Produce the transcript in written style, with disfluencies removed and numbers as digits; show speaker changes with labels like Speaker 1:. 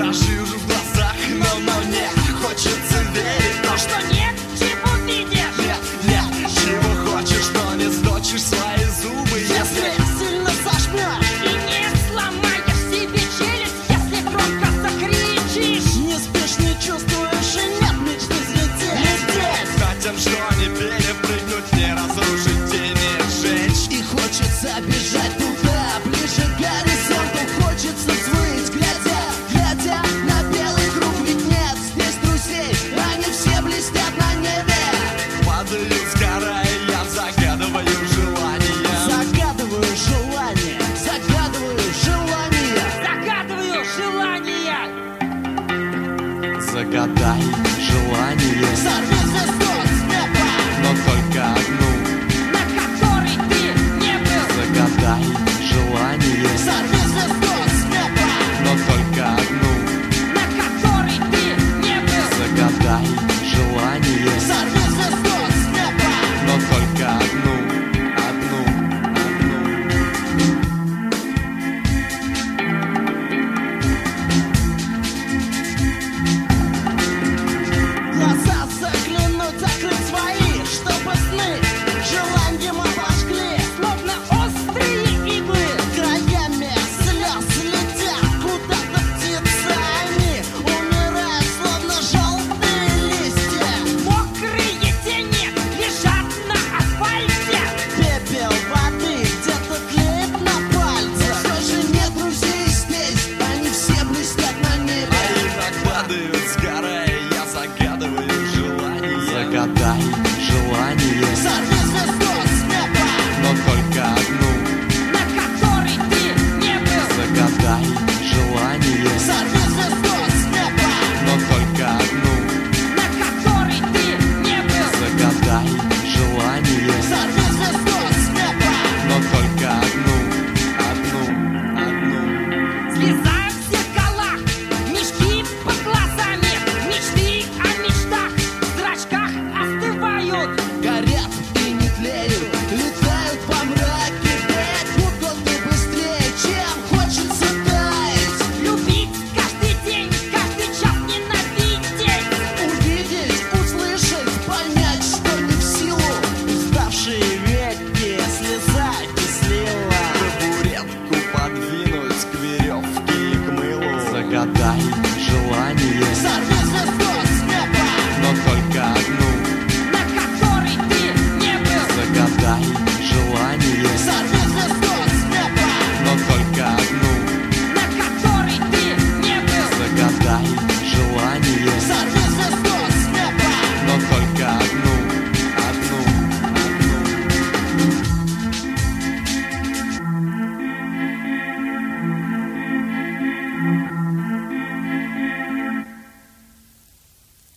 Speaker 1: миражи в глазах, но мне хочется верить, но
Speaker 2: Что нет, чего видишь?
Speaker 1: нет, чего хочешь, но не сточишь свои зубы, если
Speaker 3: сильно зажмешь
Speaker 2: И не сломаешь себе челюсть, если громко закричишь.
Speaker 3: Не спишь, не чувствуешь и нет мечты взлететь.
Speaker 1: хотим, что не перепрыгнуть, не разрушить и не сжечь.
Speaker 3: И хочется бежать туда, ближе к горизонту. Хочется взвыть, глядя на белый круг. Ведь нет здесь друзей, они все блестят на небе.
Speaker 1: Падаю, сгорая, я загадываю желания.
Speaker 3: Загадываю желание, загадываю желание.
Speaker 2: Загадываю желания.
Speaker 1: Загадай желание,
Speaker 3: Сорви звезду с неба,
Speaker 1: но только одну.
Speaker 2: На которой ты не был.
Speaker 1: Загадай желание,
Speaker 3: сорви звезду с неба.
Speaker 1: но только одну.
Speaker 2: На которой ты не был.
Speaker 1: Загадай желание,
Speaker 3: Сорви звезду с неба.
Speaker 1: но только одну.
Speaker 3: Глаза заглянуть, закрыть свои, чтобы сны желанием обожгли.
Speaker 2: Словно острые иглы.
Speaker 3: Краями слез летят куда-то птицы. Они умирают, словно желтые листья.
Speaker 2: Мокрые тени лежат на асфальте.
Speaker 3: Пепел воды где-то тлеет на пальцах. Все же нет друзей здесь, они все блестят на небе.
Speaker 1: Так падают, сгорая, я загадываю желание. Загадай желание,
Speaker 3: Сорви звезду с неба.
Speaker 1: но только одну.
Speaker 2: На которой ты не был.
Speaker 1: Загадай желание,
Speaker 3: Сорви звезду с неба.
Speaker 1: но только одну.
Speaker 2: На которой ты не был.
Speaker 1: Загадай желание,
Speaker 3: Сорви звезду с неба.
Speaker 1: но только одну.
Speaker 2: Слезаем в зеркалах, мешки под глазами. Мечты о мечтах в зрачках остывают.
Speaker 3: Горят и не тлеют, летают по мраке. Бегают бутылки быстрее, чем хочется таять.
Speaker 2: Любить каждый день, каждый час ненавидеть.
Speaker 3: Увидеть, услышать, понять, что не в силу. Уставшие веки, слеза кислила.
Speaker 1: Табуретку подвинуть к веревке и к мылу. Загадай желание,
Speaker 3: Сорви звезду